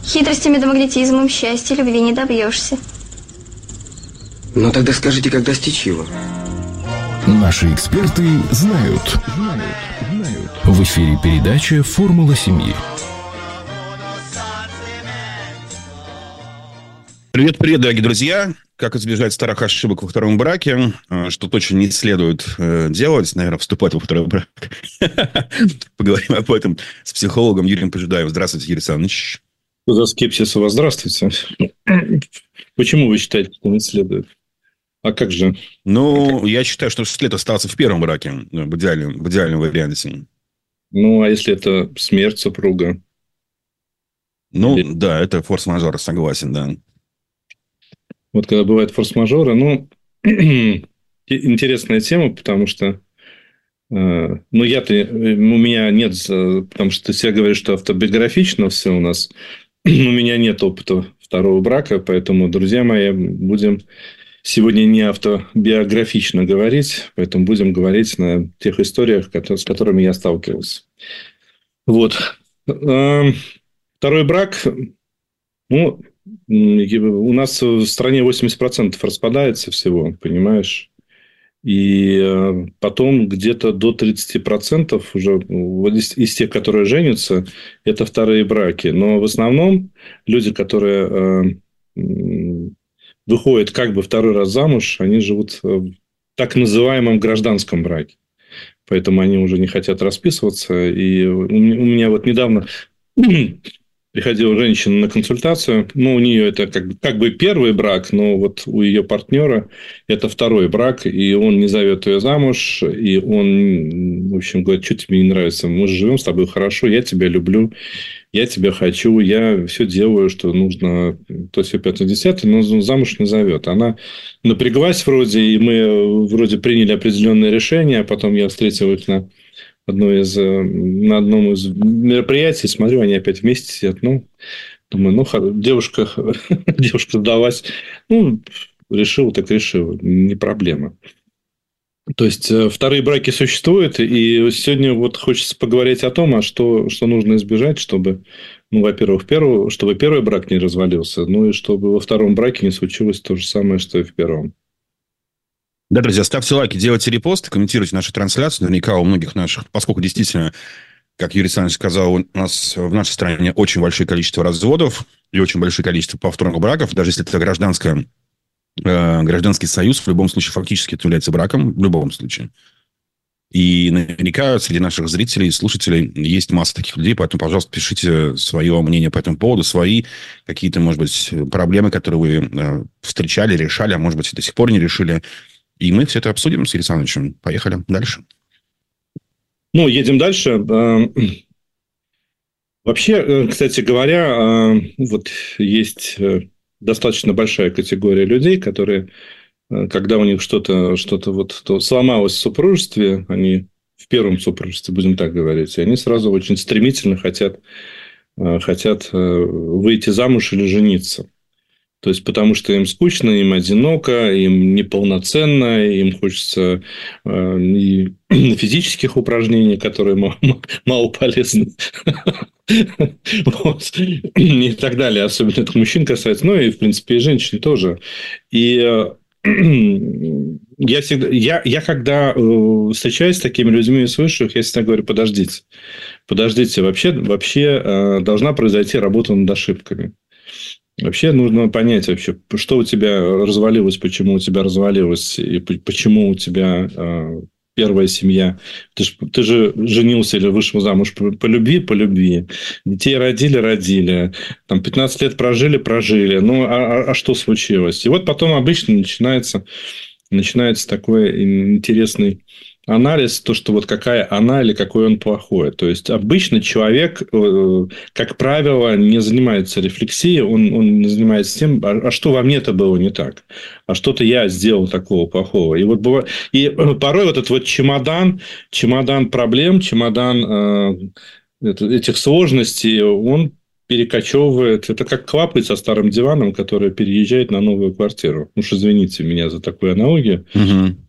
Хитростями да магнетизмом счастья любви не добьешься. Ну тогда скажите, как достичь его? Наши эксперты знают. В эфире передача «Формула семьи». Привет, дорогие друзья. Как избежать старых ошибок во втором браке? Что точно не следует делать? Наверное, вступать во второй брак. Поговорим об этом с психологом Юрием Пожидаевым. Здравствуйте, Юрий Александрович. Что за скепсис у вас? Здравствуйте. Почему вы считаете, что не следует? А как же? Ну, я считаю, что следует оставаться в первом браке. В идеальном варианте. Ну, а если это смерть супруга? Ну, да, это форс-мажор, согласен, да. Вот когда бывают форс-мажоры, ну, интересная тема, потому что у меня нет, потому что ты все говоришь, что автобиографично все у нас. У меня нет опыта второго брака, поэтому, друзья мои, будем сегодня не автобиографично говорить, поэтому будем говорить на тех историях, с которыми я сталкивался. Вот. Второй брак, ну, у нас в стране 80% распадается всего, понимаешь? И потом где-то до 30% уже из тех, которые женятся, это вторые браки. Но в основном люди, которые выходят как бы второй раз замуж, они живут в так называемом гражданском браке. Поэтому они уже не хотят расписываться. И у меня вот недавно приходила женщина на консультацию. Ну, у нее это как бы первый брак, но вот у ее партнера это второй брак, и он не зовет ее замуж, и он, в общем, говорит, что тебе не нравится? Мы же живем с тобой хорошо, я тебя люблю, я тебя хочу, я все делаю, что нужно, то все 5-10, но замуж не зовет. Она напряглась вроде, и мы вроде приняли определенное решение, а потом я встретил их на одном из мероприятий, смотрю, они опять вместе сидят. Ну, думаю, девушка сдалась. Ну, решила, так решила. Не проблема. То есть, вторые браки существуют. И сегодня вот хочется поговорить о том, что нужно избежать, чтобы, ну, во-первых, чтобы первый брак не развалился, ну, и чтобы во втором браке не случилось то же самое, что и в первом. Да, друзья, ставьте лайки, делайте репосты, комментируйте нашу трансляцию. Наверняка у многих наших, поскольку действительно, как Юрий Александрович сказал, у нас в нашей стране очень большое количество разводов и очень большое количество повторных браков. Даже если это гражданский союз, в любом случае фактически это является браком, в любом случае. И наверняка среди наших зрителей и слушателей есть масса таких людей, поэтому, пожалуйста, пишите свое мнение по этому поводу, свои какие-то, может быть, проблемы, которые вы встречали, решали, а может быть, до сих пор не решили. И мы все это обсудим с Юрием Александровичем. Поехали дальше. Ну, едем дальше. Вообще, кстати говоря, вот есть достаточно большая категория людей, которые, когда у них что-то вот то сломалось в супружестве, они в первом супружестве, будем так говорить, и они сразу очень стремительно хотят выйти замуж или жениться. То есть, потому что им скучно, им одиноко, им неполноценно, им хочется и физических упражнений, которые мало полезны. И так далее. Особенно это мужчин касается. Ну, и, в принципе, и женщин тоже. И я когда встречаюсь с такими людьми и слышу их, я всегда говорю, подождите. Вообще должна произойти работа над ошибками. Вообще нужно понять, вообще, что у тебя развалилось, почему у тебя развалилось, и почему у тебя первая семья. Ты же женился или вышел замуж по любви. Детей родили. Там 15 лет прожили. Ну, а что случилось? И вот потом обычно начинается такой интересный анализ, то, что вот какая она или какой он плохой. То есть, обычно человек, как правило, не занимается рефлексией, он не занимается тем, а что во мне-то было не так, а что-то я сделал такого плохого. И порой вот этот вот чемодан проблем, чемодан этих сложностей, он перекочевывает. Это как клапоть со старым диваном, который переезжает на новую квартиру. Уж извините меня за такую аналогию. Угу.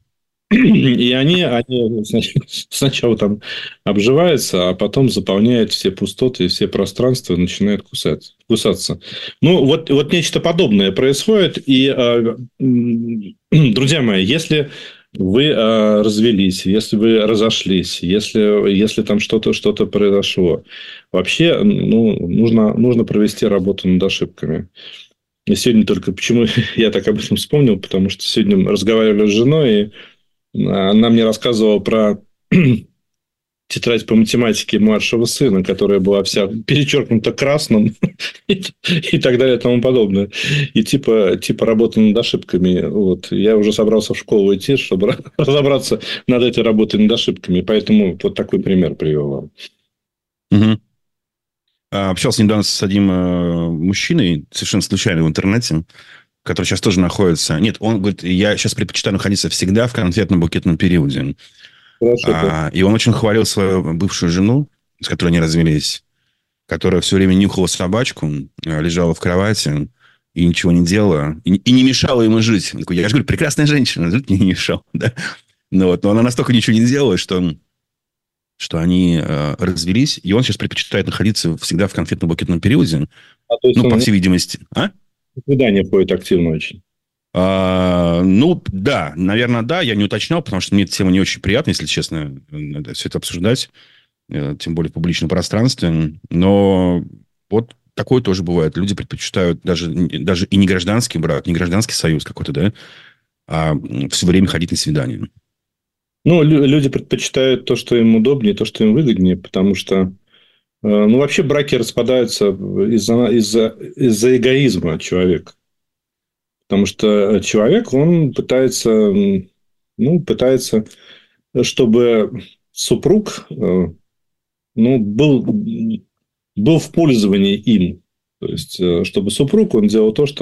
И они сначала там обживаются, а потом заполняют все пустоты, все пространства и начинают кусаться. Ну, вот нечто подобное происходит. И, друзья мои, если вы развелись, если вы разошлись, если там что-то произошло, вообще нужно провести работу над ошибками. И сегодня только... Почему я так об этом вспомнил? Потому что сегодня мы разговаривали с женой, и она мне рассказывала про тетрадь по математике младшего сына, которая была вся перечеркнута красным и так далее и тому подобное. И типа работа над ошибками. Вот. Я уже собрался в школу идти, чтобы разобраться над этой работой над ошибками. Поэтому вот такой пример привел вам. Угу. Общался недавно с одним мужчиной, совершенно случайно в интернете, который сейчас тоже находится... Нет, он говорит, я сейчас предпочитаю находиться всегда в конфетно-букетном периоде. Хорошо. И он очень хвалил свою бывшую жену, с которой они развелись, которая все время нюхала собачку, лежала в кровати и ничего не делала, и не мешала ему жить. Он такой, я же говорю, прекрасная женщина, жить мне не мешала. Да? Но она настолько ничего не делала, что они развелись, и он сейчас предпочитает находиться всегда в конфетно-букетном периоде. То есть по всей видимости. Свидание ходит активно очень. Да, наверное, да. Я не уточнял, потому что мне эта тема не очень приятна, если честно, все это обсуждать, тем более в публичном пространстве. Но вот такое тоже бывает. Люди предпочитают даже и не гражданский брак, не гражданский союз какой-то, да, а все время ходить на свидания. Люди предпочитают то, что им удобнее, то, что им выгоднее, потому что вообще браки распадаются из-за эгоизма человека. Потому что человек, он пытается, чтобы супруг был в пользовании им. То есть, чтобы супруг, он делал то,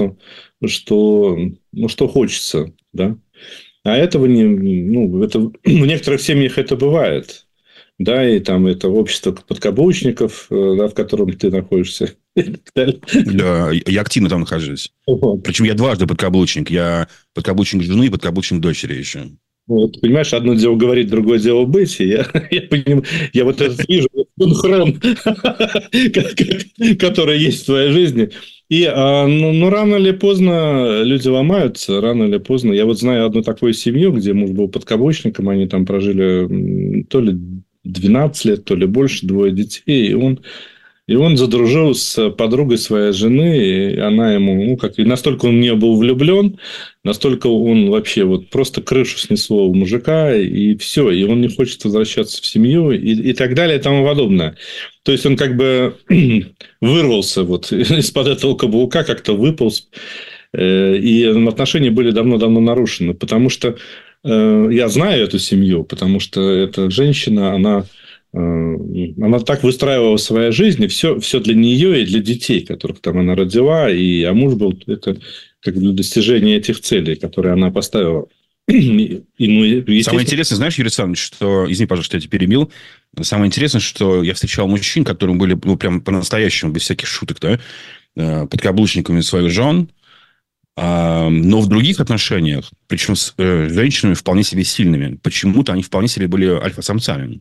что хочется. Да? А этого это, в некоторых семьях это бывает. Да, и там это общество подкаблучников, да, в котором ты находишься. Да, я активно там нахожусь. Причем я дважды подкаблучник. Я подкаблучник жены и подкаблучник дочери еще. Вот, понимаешь, одно дело говорить, другое дело быть. И я понимаю, я вот это вижу, синхрон, который есть в твоей жизни. И рано или поздно люди ломаются, рано или поздно. Я вот знаю одну такую семью, где муж был подкаблучником, они там прожили то ли 12 лет, то ли больше, 2 детей. И он задружил с подругой своей жены, и она ему, и настолько он в нее был влюблен, настолько он вообще вот просто крышу снесло у мужика, и все, и он не хочет возвращаться в семью, и так далее, и тому подобное. То есть, он как бы вырвался вот из-под этого каблука, как-то выполз, и отношения были давно-давно нарушены, потому что я знаю эту семью, потому что эта женщина, она так выстраивала свою жизнь, и все для нее и для детей, которых там она родила, а муж был это как для достижения этих целей, которые она поставила. Самое интересное, знаешь, Юрий Александрович, что... Извини, пожалуйста, что я тебя перебил. Самое интересное, что я встречал мужчин, которые были прям по-настоящему, без всяких шуток, да, подкаблучниками своих жен, но в других отношениях, причем с женщинами вполне себе сильными, почему-то они вполне себе были альфа-самцами.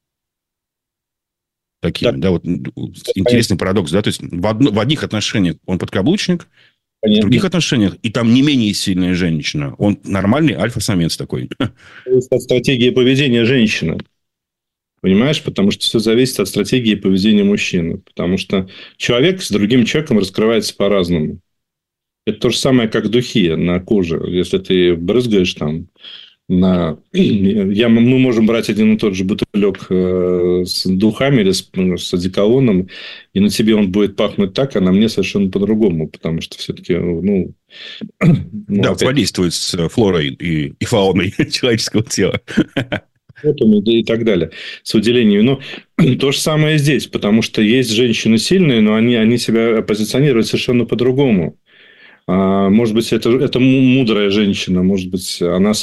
Такими, да, вот интересный парадокс, да, то есть в одних отношениях он подкаблучник, в других отношениях, и там не менее сильная женщина, он нормальный альфа-самец такой. Зависит от стратегии поведения женщины, понимаешь, потому что все зависит от стратегии поведения мужчины, потому что человек с другим человеком раскрывается по-разному. Это то же самое, как духи на коже, если ты брызгаешь там мы можем брать один и тот же бутылек с духами или с одеколоном, и на тебе он будет пахнуть так, а на мне совершенно по-другому, потому что все-таки, взаимодействует с флорой и фауной человеческого тела. И так далее, с выделением. Но то же самое и здесь, потому что есть женщины сильные, но они себя позиционируют совершенно по-другому. Может быть, это мудрая женщина, может быть, она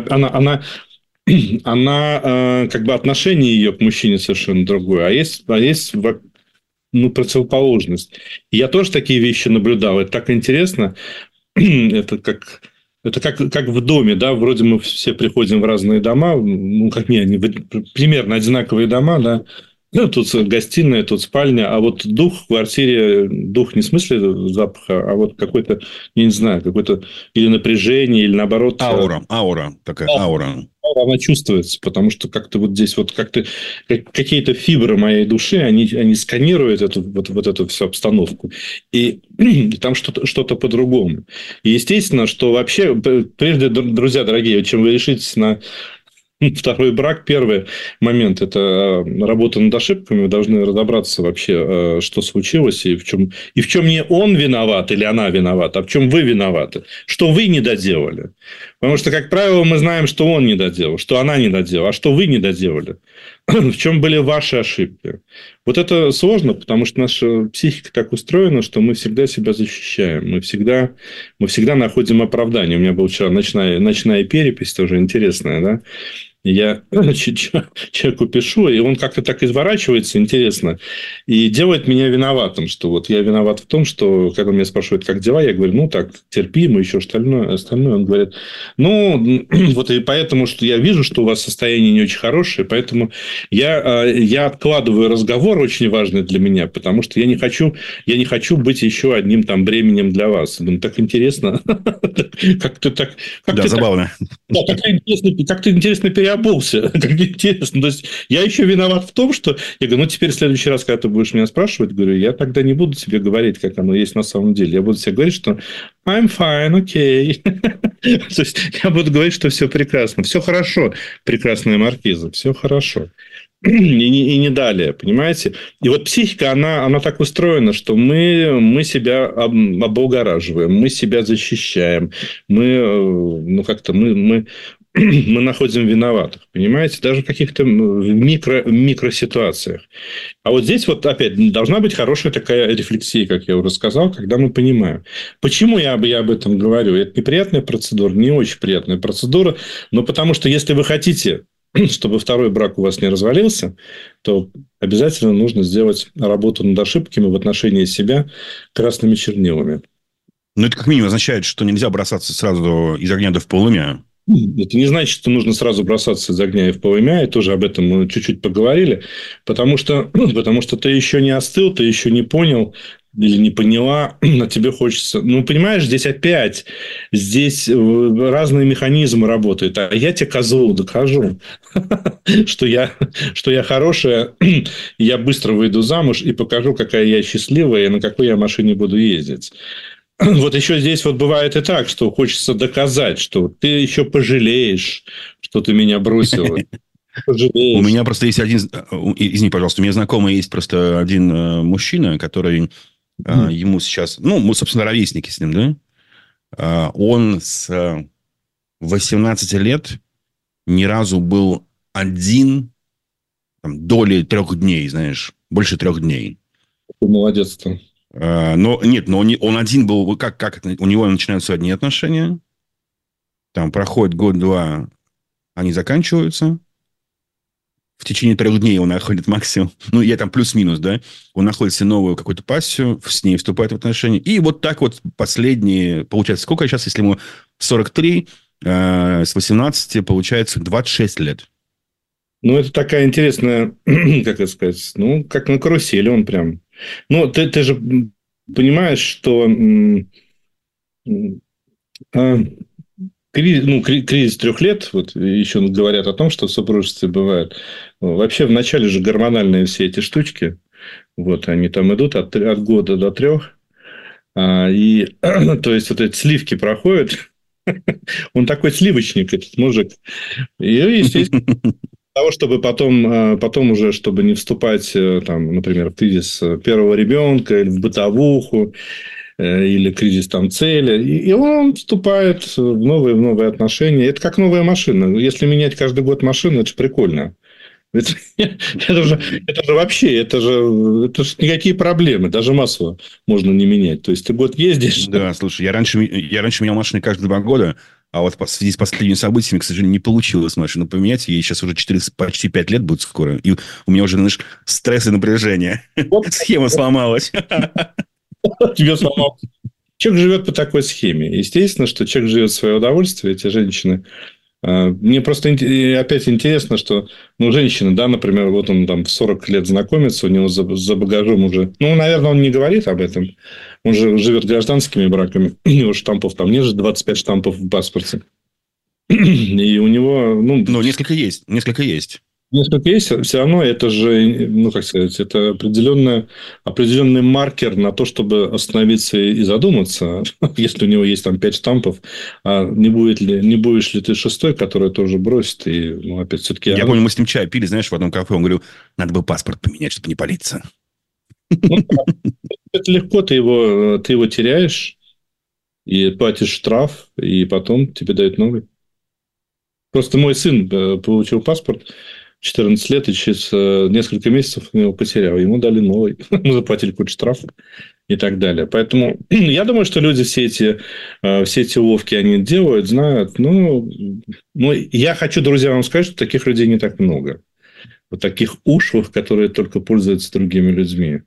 как бы отношение ее к мужчине совершенно другое, а есть противоположность. И я тоже такие вещи наблюдал. Это так интересно. Это как Это как в доме, да, вроде мы все приходим в разные дома, ну, как мне, они примерно одинаковые дома, да, ну, тут гостиная, тут спальня, а вот дух в квартире, дух не в смысле запаха, а вот какой-то, я не знаю, какой-то или напряжение, или наоборот... Аура, такая аура. Она чувствуется, потому что как-то вот здесь вот как-то какие-то фибры моей души, они сканируют вот эту всю обстановку, и там что-то по-другому. И естественно, что вообще, прежде, друзья дорогие, чем вы решитесь на второй брак, первый момент – это работа над ошибками. Вы должны разобраться вообще, что случилось, и в чем не он виноват или она виновата, а в чем вы виноваты, что вы не доделали. Потому что, как правило, мы знаем, что он не доделал, что она не доделала, а что вы не доделали. В чем были ваши ошибки. Вот это сложно, потому что наша психика так устроена, что мы всегда себя защищаем. Мы всегда находим оправдание. У меня была вчера ночная перепись, тоже интересная, да. Я человеку пишу, и он как-то так изворачивается, интересно, и делает меня виноватым, что вот я виноват в том, что, когда меня спрашивают, как дела, я говорю, ну, так, терпимо, еще остальное. Он говорит, ну, вот и поэтому, что я вижу, что у вас состояние не очень хорошее, поэтому я откладываю разговор, очень важный для меня, потому что я не хочу быть еще одним там бременем для вас. Думаю, так интересно. Да, забавно. Да, как ты интересно переобулся. Как интересно. То есть, я еще виноват в том, что... Я говорю, ну, теперь в следующий раз, когда ты будешь меня спрашивать, говорю, я тогда не буду тебе говорить, как оно есть на самом деле. Я буду тебе говорить, что I'm fine, okay. То есть, я буду говорить, что все прекрасно. Все хорошо, прекрасная маркиза, все хорошо. И не далее, понимаете? И вот психика, она так устроена, что мы себя облагораживаем, мы себя защищаем, мы находим виноватых, понимаете? Даже в каких-то микроситуациях. А вот здесь вот опять должна быть хорошая такая рефлексия, как я уже сказал, когда мы понимаем. Почему я об этом говорю? Это неприятная процедура, не очень приятная процедура, но потому что если вы хотите, чтобы второй брак у вас не развалился, то обязательно нужно сделать работу над ошибками в отношении себя красными чернилами. Ну, это как минимум означает, что нельзя бросаться сразу из огня в полымя. Это не значит, что нужно сразу бросаться из огня и в полымя, и тоже об этом мы чуть-чуть поговорили, потому что ты еще не остыл, ты еще не понял или не поняла, а тебе хочется... Ну, понимаешь, здесь разные механизмы работают, а я тебе, козлу, докажу, что я хорошая, я быстро выйду замуж и покажу, какая я счастливая и на какой я машине буду ездить. Вот еще здесь вот бывает и так, что хочется доказать, что ты еще пожалеешь, что ты меня бросила. Пожалеешь. У меня просто есть один... Извини, пожалуйста, у меня знакомый есть просто один мужчина, который ему сейчас... Ну, мы, собственно, ровесники с ним, да? Он с 18 лет ни разу был один доли 3 дней, знаешь. Больше 3 дней. Молодец-то. Но он один был, как у него начинаются одни отношения, там проходит год-два, они заканчиваются, в течение 3 дней он находит максимум, ну, я там плюс-минус, да, он находит себе новую какую-то пассию, с ней вступает в отношения, и вот так вот последние, получается, сколько сейчас, если ему 43, с 18 получается 26 лет. Ну, это такая интересная, как это сказать, ну, как на карусели он прям. Ну, ты же понимаешь, что кризис 3 лет, вот еще говорят о том, что в супружестве бывает. Вообще, в начале же гормональные все эти штучки, вот, они там идут от года до 3. И, то есть, вот эти сливки проходят. Он такой сливочник, этот мужик. И, естественно... того, чтобы потом уже, чтобы не вступать, там, например, в кризис первого ребенка, или в бытовуху, или кризис там цели. И он вступает в новые отношения. Это как новая машина. Если менять каждый год машину, это же прикольно. Это же вообще, это же никакие проблемы. Даже масло можно не менять. То есть, ты год ездишь... Да, слушай, я раньше менял машины каждые 2 года. А вот в связи с последними событиями, к сожалению, не получилось машину поменять. Ей сейчас уже почти 5 лет будет скоро. И у меня уже, знаешь, стресс и напряжение. Схема сломалась. Тебе сломалась. Человек живет по такой схеме. Естественно, что человек живет в свое удовольствие, эти женщины. Мне просто опять интересно, что женщина, да, например, вот он там в 40 лет знакомится, у него за багажом уже... наверное, он не говорит об этом. Он же живет гражданскими браками. У него штампов там нет же 25 штампов в паспорте. И у него... несколько есть. Несколько есть, все равно это же, как сказать, это определенный маркер на то, чтобы остановиться и задуматься, если у него есть там 5 штампов, а не будешь ли ты шестой, который тоже бросит, и опять все-таки... Я помню, мы с ним чай пили, знаешь, в одном кафе, он говорил, надо бы паспорт поменять, чтобы не палиться. Это легко, ты его теряешь, и платишь штраф, и потом тебе дают новый. Просто мой сын получил паспорт 14 лет, и через несколько месяцев его потерял. Ему дали новый. Мы заплатили какой-то штраф и так далее. Поэтому я думаю, что люди все эти уловки они делают, знают. Я хочу, друзья, вам сказать, что таких людей не так много. Вот таких ушлых, которые только пользуются другими людьми.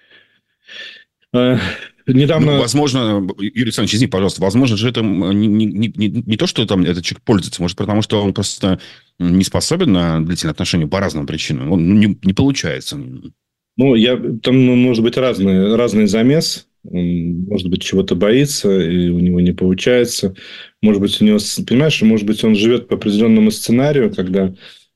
Недавно... возможно, Юрий Александрович, извини, пожалуйста, возможно же это не то, что там этот человек пользуется, может, потому что он просто не способен на длительные отношения по разным причинам. Он не получается. Там может быть разный замес. Он, может быть, чего-то боится, и у него не получается. Может быть, может быть, он живет по определенному сценарию, когда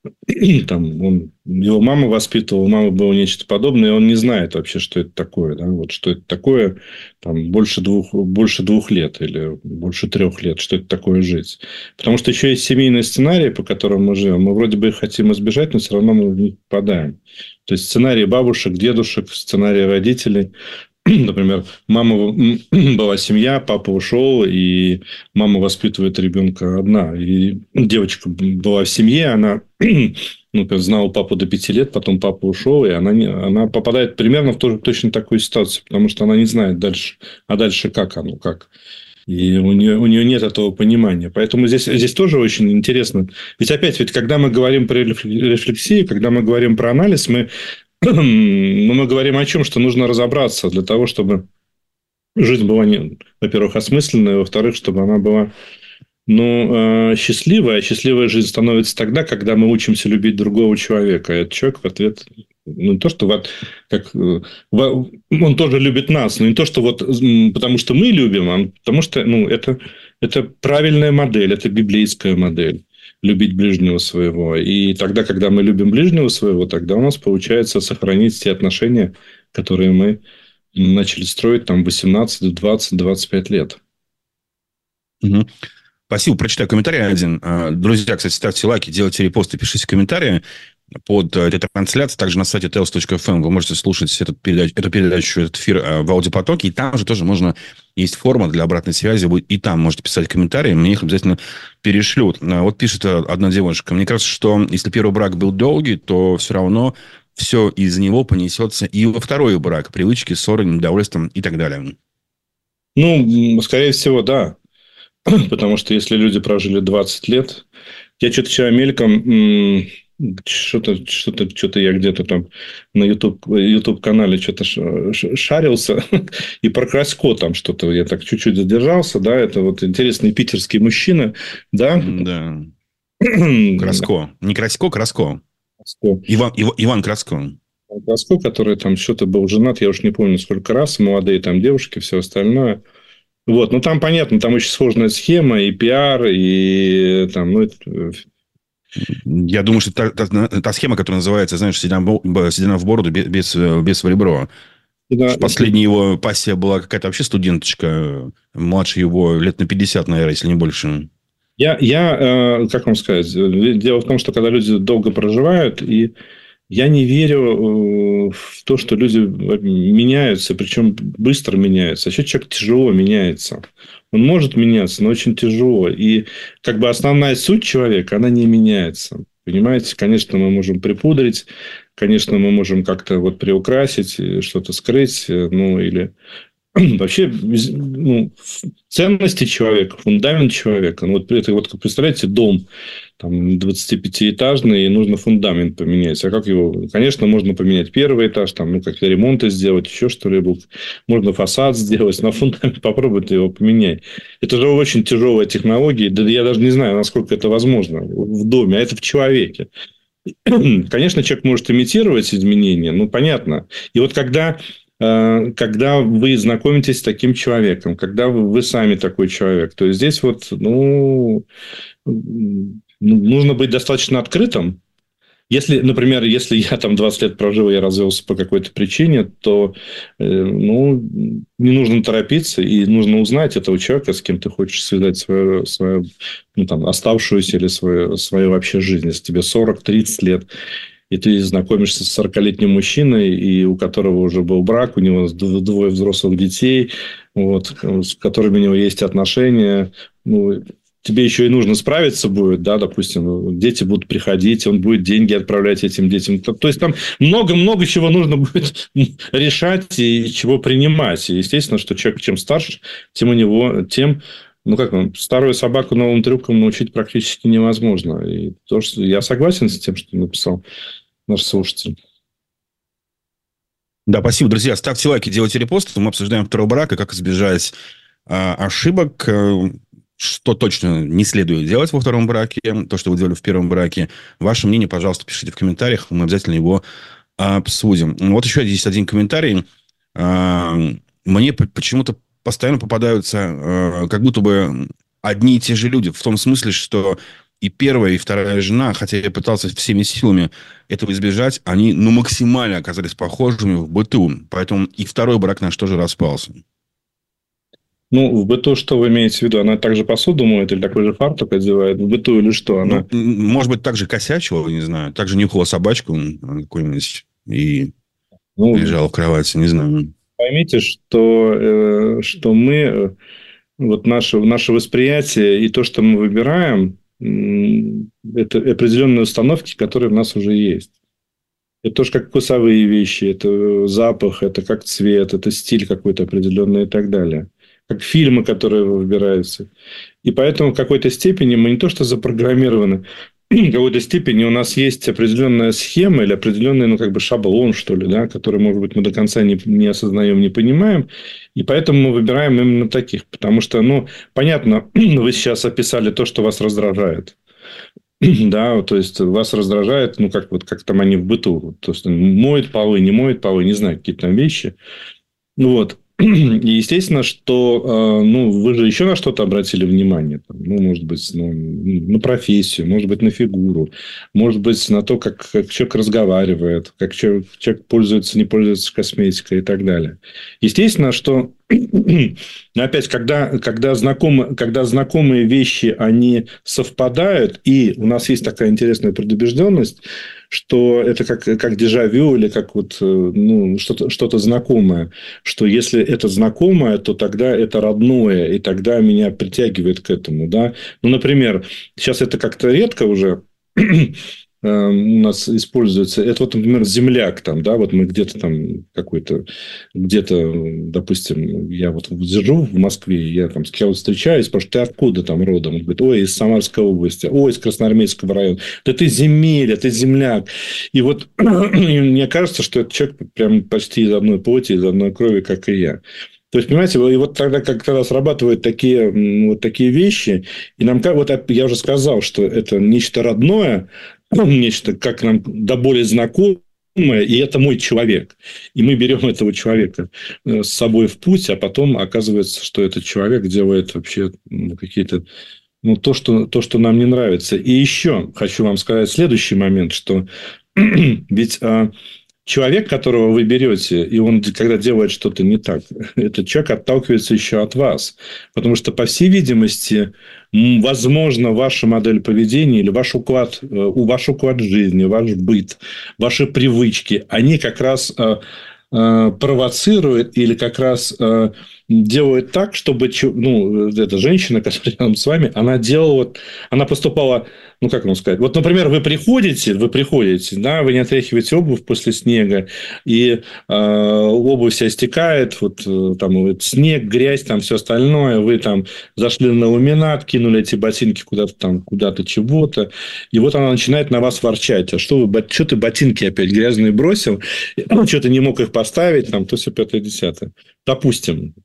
его мама воспитывала, у мамы было нечто подобное, и он не знает вообще, что это такое. Да? Вот что это такое больше 2 лет или больше 3 лет, что это такое жить. Потому что еще есть семейные сценарии, по которым мы живем. Мы вроде бы их хотим избежать, но все равно мы в них попадаем. То есть сценарии бабушек, дедушек, сценарии родителей. Например, мама была семья, папа ушел, и мама воспитывает ребенка одна. И девочка была в семье, она знала папу до 5 лет, потом папа ушел, и она попадает примерно в точно такую ситуацию, потому что она не знает дальше, а дальше как оно, как. И у нее нет этого понимания. Поэтому здесь тоже очень интересно. Ведь когда мы говорим про рефлексию, когда мы говорим про анализ, мы говорим о чем? Что нужно разобраться для того, чтобы жизнь была, во-первых, осмысленная, во-вторых, чтобы она была счастливая. А счастливая жизнь становится тогда, когда мы учимся любить другого человека. И этот человек в ответ... не то, что он тоже любит нас, но не то, что потому что мы любим, а потому что это правильная модель, это библейская модель. Любить ближнего своего. И тогда, когда мы любим ближнего своего, тогда у нас получается сохранить те отношения, которые мы начали строить в 18, 20, 25 лет. Угу. Спасибо. Прочитаю комментарий один. Друзья, кстати, ставьте лайки, делайте репосты, пишите комментарии под этой трансляцией. Также на сайте teos.fm вы можете слушать эту передачу, этот эфир в аудиопотоке. И там же тоже есть форма для обратной связи. И там можете писать комментарии. Мне их обязательно перешлют. Вот пишет одна девушка. Мне кажется, что если первый брак был долгий, то все равно все из него понесется и во второй брак. Привычки, ссоры, недовольство и так далее. Скорее всего, да. Потому что если люди прожили 20 лет... Я что-то вчера мельком... Что-то я где-то там на YouTube-канале что-то шарился. И про Красько там что-то я так чуть-чуть задержался. Да, это интересный питерский мужчина. Да. Да. Краско. Не Красько, Краско. Иван Краско. Краско, который там что-то был женат, я уж не помню сколько раз. Молодые там девушки, все остальное. Там понятно, там очень сложная схема, и пиар, и там, Я думаю, что та схема, которая называется, знаешь, седина в бороду без в ребро. Да. Последняя его пассия была какая-то вообще студенточка, младше его лет на 50, наверное, если не больше. Я как вам сказать, дело в том, что когда люди долго проживают, и я не верю в то, что люди меняются, причем быстро меняются. Вообще человек тяжело меняется. Он может меняться, но очень тяжело. И основная суть человека, она не меняется. Понимаете? Конечно, мы можем припудрить, конечно, мы можем как-то приукрасить, что-то скрыть, или... Вообще, ценности человека, фундамент человека. Представляете, дом. там 25-этажный, и нужно фундамент поменять. А как его? Конечно, можно поменять первый этаж, там, ну, как-то ремонты сделать, еще что-либо. Можно фасад сделать, но фундамент попробуй ты его поменять. Это же очень тяжелая технология. Да я даже не знаю, насколько это возможно в доме, а это в человеке. Конечно, человек может имитировать изменения, ну, понятно. И вот когда вы знакомитесь с таким человеком, когда вы сами такой человек, то здесь вот, нужно быть достаточно открытым. Если, например, если я там 20 лет прожил, и я развелся по какой-то причине, то не нужно торопиться, и нужно узнать этого человека, с кем ты хочешь связать свою оставшуюся или свою вообще жизнь. Если тебе 40-30 лет, и ты знакомишься с 40-летним мужчиной, и у которого уже был брак, у него 2 взрослых детей, вот, с которыми у него есть отношения, тебе еще и нужно справиться будет, да, допустим, дети будут приходить, он будет деньги отправлять этим детям. То есть, там много-много чего нужно будет решать и чего принимать. И, естественно, что человек чем старше, старую собаку новым трюкам научить практически невозможно. И то, что я согласен с тем, что написал наш слушатель. Да, спасибо, друзья. Ставьте лайки, делайте репосты. Мы обсуждаем второй брак и как избежать ошибок. Что точно не следует делать во втором браке, то, что вы делали в первом браке. Ваше мнение, пожалуйста, пишите в комментариях, мы обязательно его обсудим. Вот еще есть один комментарий. Мне почему-то постоянно попадаются как будто бы одни и те же люди. В том смысле, что и первая, и вторая жена, хотя я пытался всеми силами этого избежать, они максимально оказались похожими в быту. Поэтому и второй брак наш тоже распался. В быту что вы имеете в виду? Она также посуду моет или такой же фартук одевает? В быту или что? Она... может быть, так же косячила, не знаю. Так же нюхала собачку какую-нибудь и лежала в кровати, не знаю. Поймите, что мы... Вот наше восприятие и то, что мы выбираем, это определенные установки, которые у нас уже есть. Это тоже как вкусовые вещи, это запах, это как цвет, это стиль какой-то определенный и так далее. Как фильмы, которые выбираются. И поэтому в какой-то степени мы не то что запрограммированы, в какой-то степени у нас есть определенная схема или определенный шаблон, что ли, да, который, может быть, мы до конца не осознаем, не понимаем. И поэтому мы выбираем именно таких. Потому что, понятно, вы сейчас описали то, что вас раздражает. Да, то есть, вас раздражает, как там они в быту. То есть, моют полы, не знаю, какие-то там вещи. Вот. И естественно, что вы же еще на что-то обратили внимание. Может быть, на профессию, может быть, на фигуру, может быть, на то, как человек разговаривает, как человек пользуется, не пользуется косметикой и так далее. Естественно, что опять, когда знакомые вещи, они совпадают, и у нас есть такая интересная предубежденность, что это как дежавю или как что-то знакомое, что если это знакомое, то тогда это родное, и тогда меня притягивает к этому. Да? Например, сейчас это как-то редко уже у нас используется. Это например, земляк. Там, да? Мы где-то там допустим, я живу в Москве, я там с кем-то встречаюсь, спрашиваю, ты откуда там родом? Он говорит, ой, из Самарской области, ой, из Красноармейского района. Да ты земля, ты земляк. И мне кажется, что этот человек прям почти из одной плоти, из одной крови, как и я. То есть, понимаете, и тогда, когда срабатывают такие вещи, и нам, я уже сказал, что это нечто родное, нечто, как нам до боли знакомое, и это мой человек. И мы берем этого человека с собой в путь, а потом оказывается, что этот человек делает вообще какие-то... то, что нам не нравится. И еще хочу вам сказать следующий момент, что ведь... Человек, которого вы берете, и он, когда делает что-то не так, этот человек отталкивается еще от вас. Потому что, по всей видимости, возможно, ваша модель поведения или ваш уклад жизни, ваш быт, ваши привычки, они как раз провоцируют или как раз делает так, чтобы, ну, эта женщина, которая рядом с вами, она делала, она поступала, ну, как вам сказать, вот, например, вы приходите, да, вы не отряхиваете обувь после снега, и обувь вся стекает, вот там вот, снег, грязь, там все остальное, вы там зашли на ламинат, кинули эти ботинки куда-то там, куда-то чего-то, и вот она начинает на вас ворчать, а что ты ботинки опять грязные бросил, что ты не мог их поставить, там, то все 5-10. Допустим,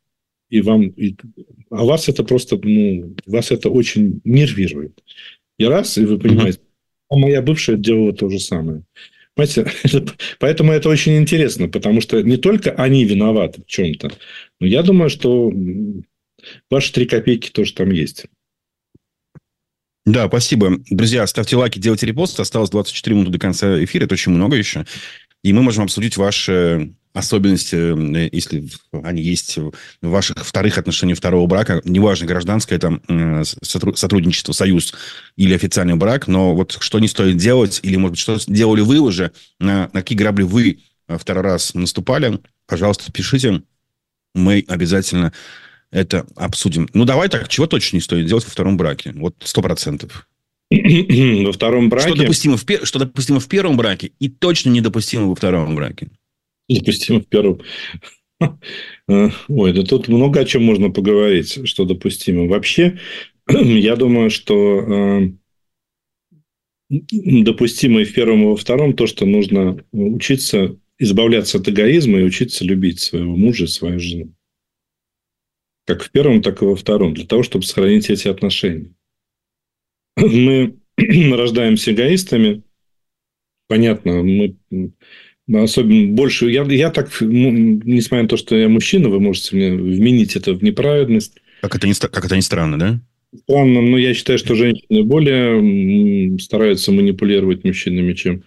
а вас это просто, ну, вас это очень нервирует. И вы понимаете, моя бывшая делала то же самое. Понимаете, поэтому это очень интересно, потому что не только они виноваты в чем-то, но я думаю, что ваши 3 копейки тоже там есть. Да, спасибо. Друзья, ставьте лайки, делайте репосты. Осталось 24 минуты до конца эфира. Это очень много еще. И мы можем обсудить ваши особенности, если они есть в ваших вторых отношениях второго брака. Неважно, гражданское там сотрудничество, союз или официальный брак. Но вот что не стоит делать, или, может быть, что делали вы уже, на какие грабли вы второй раз наступали, пожалуйста, пишите. Мы обязательно это обсудим. Ну, давай так, чего точно не стоит делать во втором браке? Вот 100%. Во втором браке... Что допустимо в первом браке и точно недопустимо во втором браке. Допустимо в первом. Ой, да тут много о чем можно поговорить, что допустимо. Вообще, я думаю, что допустимо и в первом, и во втором то, что нужно учиться избавляться от эгоизма и учиться любить своего мужа и свою жену. Как в первом, так и во втором. Для того, чтобы сохранить эти отношения. Мы рождаемся эгоистами. Понятно, мы особенно больше... Я так, несмотря на то, что я мужчина, вы можете мне вменить это в неправедность. Как это не странно, да? Странно, но я считаю, что женщины более стараются манипулировать мужчинами, чем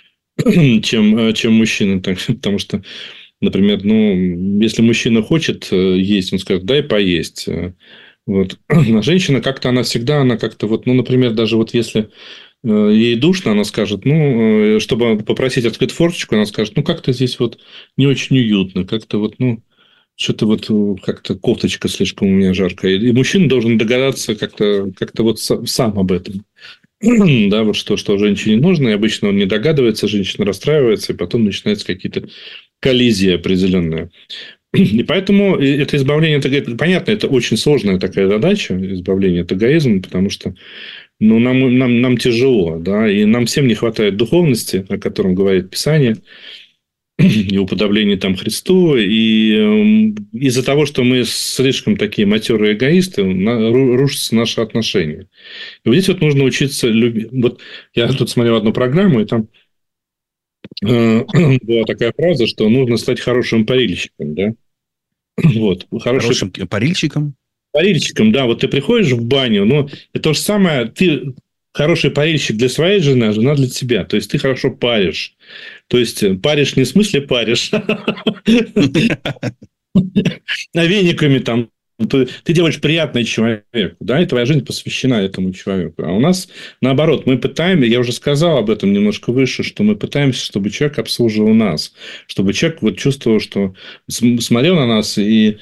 мужчины. Потому что, например, ну, если мужчина хочет есть, он скажет, дай поесть. Вот. А женщина как-то, она как-то, вот, ну, например, даже вот если ей душно, она скажет, ну, чтобы попросить открыть форточку, она скажет, ну, как-то здесь вот не очень уютно, как-то вот, ну, что-то вот как-то кофточка слишком у меня жаркая. И мужчина должен догадаться как-то вот сам об этом. Да, вот что женщине нужно, и обычно он не догадывается, женщина расстраивается, и потом начинаются какие-то коллизии определенные. И поэтому это избавление от эгоизма, понятно, это очень сложная такая задача, избавление от эгоизма, потому что ну, нам тяжело, да, и нам всем не хватает духовности, о котором говорит Писание, и уподобление там Христу, и из-за того, что мы слишком такие матерые эгоисты, рушатся наши отношения. И вот здесь вот нужно учиться любить. Вот я тут смотрел одну программу, и там была такая фраза, что нужно стать хорошим парильщиком, да? Вот. Хорошим парильщиком? Парильщиком, да. Вот ты приходишь в баню, ну, это то же самое, ты хороший парильщик для своей жены, а жена для тебя. То есть, ты хорошо паришь. То есть, паришь не в смысле паришь, а вениками там. Ты делаешь приятное человеку, да, и твоя жизнь посвящена этому человеку. А у нас, наоборот, мы пытаемся, я уже сказал об этом немножко выше, что мы пытаемся, чтобы человек обслуживал нас, чтобы человек вот чувствовал, что смотрел на нас и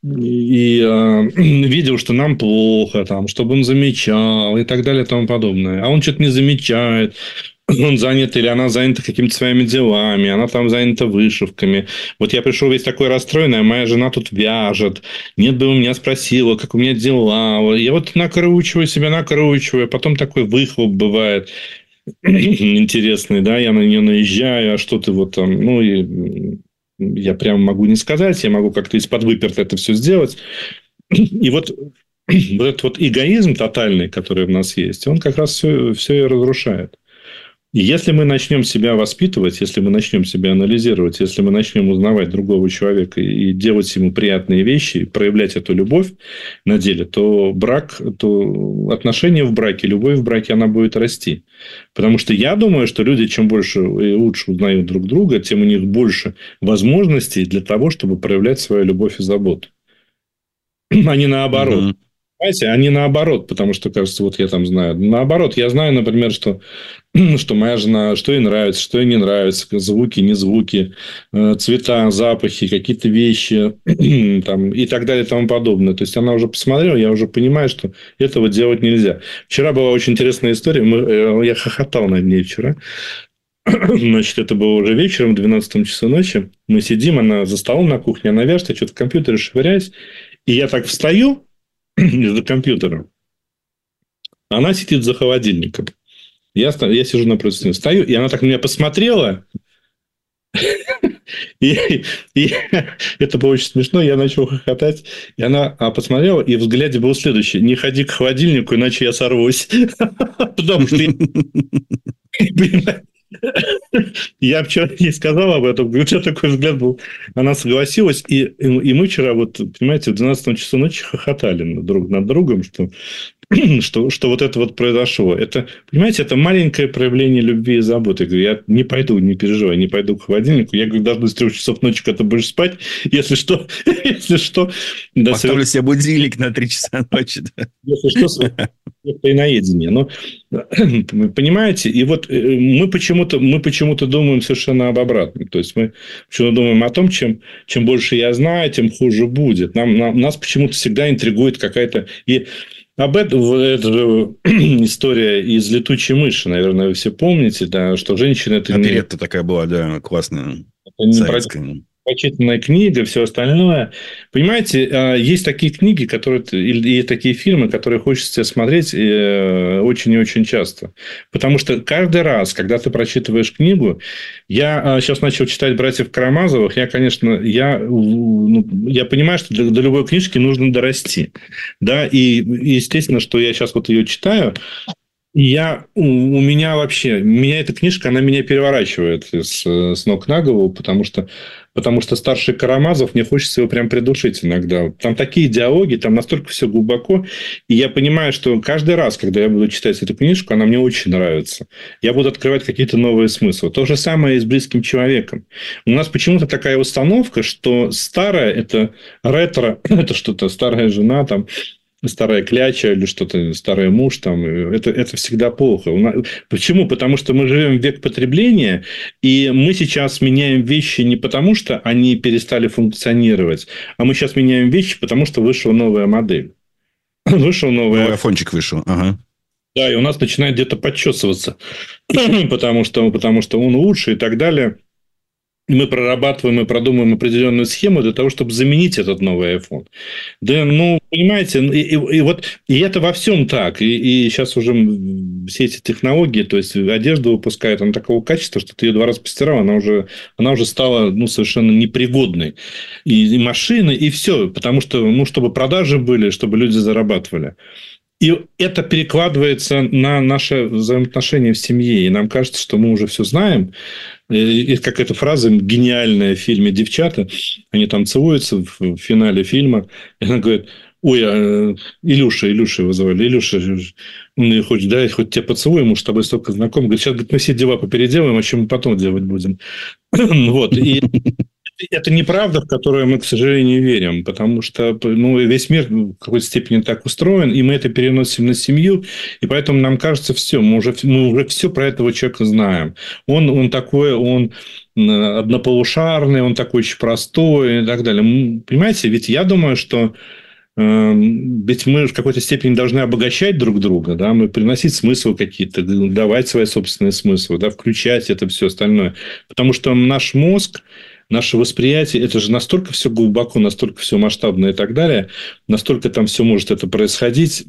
видел, что нам плохо, там, чтобы он замечал и так далее и тому подобное. А он что-то не замечает. Он занят или она занята какими-то своими делами, она там занята вышивками. Вот я пришел весь такой расстроенный, а моя жена тут вяжет. Нет бы у меня спросила, как у меня дела. Я вот накручиваю себя, а потом такой выхлоп бывает интересный, да, я на нее наезжаю, а что ты вот там, ну, и я прямо могу не сказать, я могу как-то из-под выперта это все сделать. И вот этот вот эгоизм тотальный, который в нас есть, он как раз все и разрушает. И если мы начнем себя воспитывать, если мы начнем себя анализировать, если мы начнем узнавать другого человека и делать ему приятные вещи, проявлять эту любовь на деле, то отношения в браке, любовь в браке, она будет расти. Потому что я думаю, что люди, чем больше и лучше узнают друг друга, тем у них больше возможностей для того, чтобы проявлять свою любовь и заботу. А не наоборот. Понимаете, а не наоборот, потому что, кажется, вот я там знаю. Наоборот, я знаю, например, что моя жена, что ей нравится, что ей не нравится, звуки, не звуки, цвета, запахи, какие-то вещи там, и так далее и тому подобное. То есть, она уже посмотрела, я уже понимаю, что этого делать нельзя. Вчера была очень интересная история, я хохотал над ней вчера. Значит, это было уже вечером, в 12 часу ночи. Мы сидим, она за столом на кухне, она вяжет, я что-то в компьютере швыряюсь, и я так встаю из-за компьютера. Она сидит за холодильником. Я сижу напротив нее, стою, и она так на меня посмотрела. И это было очень смешно. Я начал хохотать. И она посмотрела, и в взгляде был следующий. Не ходи к холодильнику, иначе я сорвусь. Потому что... Я вчера ей сказал об этом, у тебя такой взгляд был. Она согласилась, и мы вчера, вот, понимаете, в 12 часу ночи хохотали друг над другом, что вот это вот произошло. Это, понимаете, это маленькое проявление любви и заботы. Я говорю, я не пойду, не переживай, не пойду к холодильнику. Я говорю, дождусь 3 часов ночи, когда ты будешь спать. Если что... Поставлю себе будильник на 3 часа ночи. Да. Если что, и наедение. Но, понимаете, и вот мы почему-то думаем совершенно об обратном. То есть, мы почему-то думаем о том, чем больше я знаю, тем хуже будет. Нас почему-то всегда интригует какая-то... И об этом это же история из «Летучей мыши», наверное, вы все помните, да, что женщина... Это оперетта такая была, да, классная. Это не прочитанная книга, все остальное. Понимаете, есть такие книги, и такие фильмы, которые хочется смотреть очень и очень часто. Потому что каждый раз, когда ты прочитываешь книгу, я сейчас начал читать «Братьев Карамазовых», я понимаю, что до любой книжки нужно дорасти. Да? И естественно, что я сейчас вот ее читаю, меня эта книжка, она меня переворачивает с ног на голову, потому что старший Карамазов, мне хочется его прям придушить иногда. Там такие диалоги, там настолько все глубоко. И я понимаю, что каждый раз, когда я буду читать эту книжку, она мне очень нравится. Я буду открывать какие-то новые смыслы. То же самое и с «Близким человеком». У нас почему-то такая установка, что старое – это ретро, это что-то старая жена, там, старая кляча или что-то, старый муж, там, это всегда плохо. Почему? Потому что мы живем в век потребления, и мы сейчас меняем вещи не потому, что они перестали функционировать, а мы сейчас меняем вещи, потому что вышла новая модель. Вышел новый айфончик вышел. Ага. Да, и у нас начинает где-то подчесываться, потому что он лучше и так далее. И мы прорабатываем и продумываем определенную схему для того, чтобы заменить этот новый iPhone. Да, понимаете, и это во всем так. И сейчас уже все эти технологии, то есть одежду выпускают, она такого качества, что ты ее 2 раза постирал, она уже стала совершенно непригодной. И машины, и все. Потому что, чтобы продажи были, чтобы люди зарабатывали. И это перекладывается на наши взаимоотношения в семье. И нам кажется, что мы уже все знаем. И как эта фраза гениальная в фильме «Девчата». Они там целуются в финале фильма. И она говорит: ой, Илюша вызывали. Илюша, он хочет, да, хоть тебя поцелуем, мы с тобой столько знакомы. Говорит, сейчас мы все дела попеределаем, а чем мы потом делать будем. Вот. И это неправда, в которую мы, к сожалению, верим, потому что весь мир в какой-то степени так устроен, и мы это переносим на семью, и поэтому нам кажется, все, мы уже все про этого человека знаем. Он такой, он однополушарный, он такой очень простой и так далее. Понимаете, ведь я думаю, что ведь мы в какой-то степени должны обогащать друг друга, да, мы приносить смыслы какие-то, давать свои собственные смыслы, да, включать это все остальное, потому что наш мозг, наше восприятие, это же настолько все глубоко, настолько все масштабно и так далее, настолько там все может это происходить.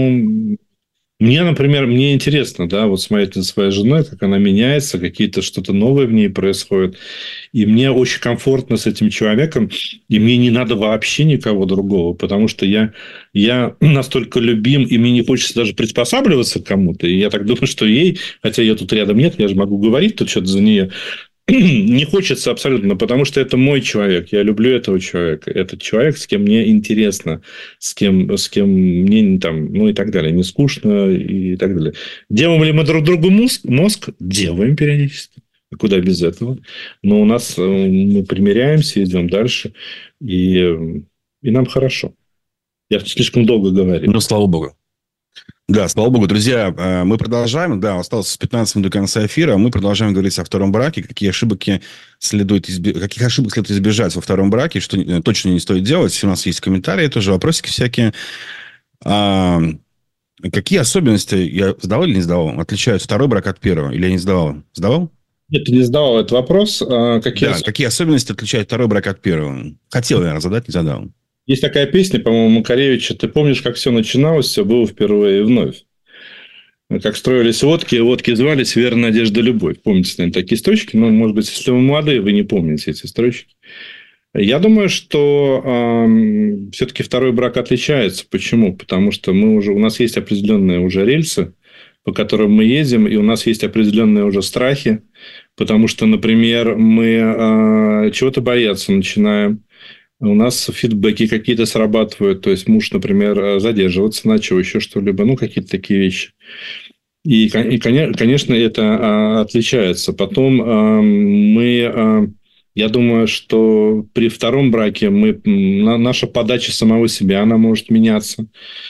Мне, например, интересно, да, вот смотреть за своей женой, как она меняется, что-то новое в ней происходит. И мне очень комфортно с этим человеком, и мне не надо вообще никого другого, потому что я настолько любим, и мне не хочется даже приспосабливаться к кому-то. И я так думаю, что ей, хотя ее тут рядом нет, я же могу говорить тут что-то за нее, не хочется абсолютно, потому что это мой человек. Я люблю этого человека. Этот человек, с кем мне интересно, с кем мне там, и так далее. Не скучно и так далее. Делаем ли мы друг другу мозг? Делаем периодически. Куда без этого? Но у нас мы примиряемся, идем дальше, и нам хорошо. Я слишком долго говорю. Ну, слава богу. Да, слава богу. Друзья, мы продолжаем. Да, осталось 15 минут до конца эфира. Мы продолжаем говорить о втором браке. Каких ошибок следует избежать во втором браке, что точно не стоит делать. У нас есть комментарии тоже, вопросики всякие. Какие особенности, я сдавал или не сдавал, отличают второй брак от первого? Или я не сдавал? Сдавал? Нет, ты не задавал этот вопрос. Какие особенности отличают второй брак от первого? Хотел, наверное, задать, не задал. Есть такая песня, по-моему, Макаревича. Ты помнишь, как все начиналось, все было впервые и вновь. Как строились водки, водки звались «Вера, надежда, любовь». Помните, наверное, такие строчки? Ну, может быть, если вы молодые, вы не помните эти строчки. Я думаю, что все-таки второй брак отличается. Почему? Потому что у нас есть определенные уже рельсы, по которым мы едем, и у нас есть определенные уже страхи, потому что, например, мы чего-то бояться начинаем. У нас фидбэки какие-то срабатывают. То есть, муж, например, задерживаться начал, еще что-либо. Ну, какие-то такие вещи. И конечно, это отличается. Потом я думаю, что при втором браке наша подача самого себя, она может меняться.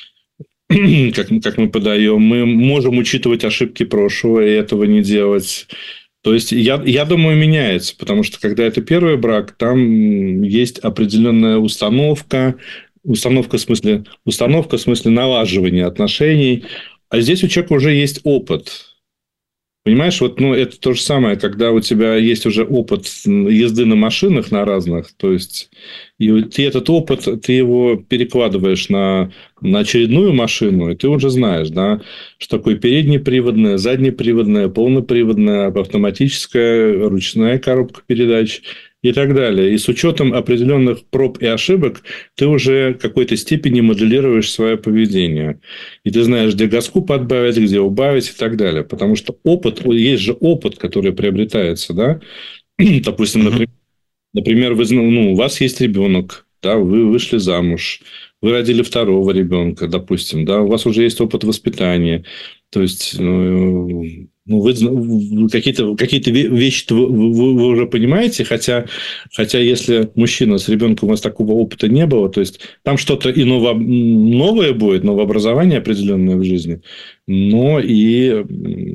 Как мы подаем. Мы можем учитывать ошибки прошлого и этого не делать. То есть, я думаю, меняется, потому что, когда это первый брак, там есть определенная установка в смысле налаживания отношений, а здесь у человека уже есть опыт. Понимаешь, это то же самое, когда у тебя есть уже опыт езды на машинах на разных, то есть, и ты этот опыт, ты его перекладываешь на очередную машину, и ты уже знаешь, да, что такое переднеприводная, заднеприводная, полноприводная, автоматическая, ручная коробка передач и так далее. И с учетом определенных проб и ошибок ты уже в какой-то степени моделируешь свое поведение. И ты знаешь, где газку подбавить, где убавить и так далее. Потому что есть же опыт, который приобретается, да. Допустим, например, у вас есть ребенок, да, вы вышли замуж, вы родили второго ребенка, допустим, да, у вас уже есть опыт воспитания. То есть, вы какие-то вещи вы уже понимаете, хотя если мужчина с ребенком, у вас такого опыта не было, то есть, там что-то и новое будет, новообразование определенное в жизни, но и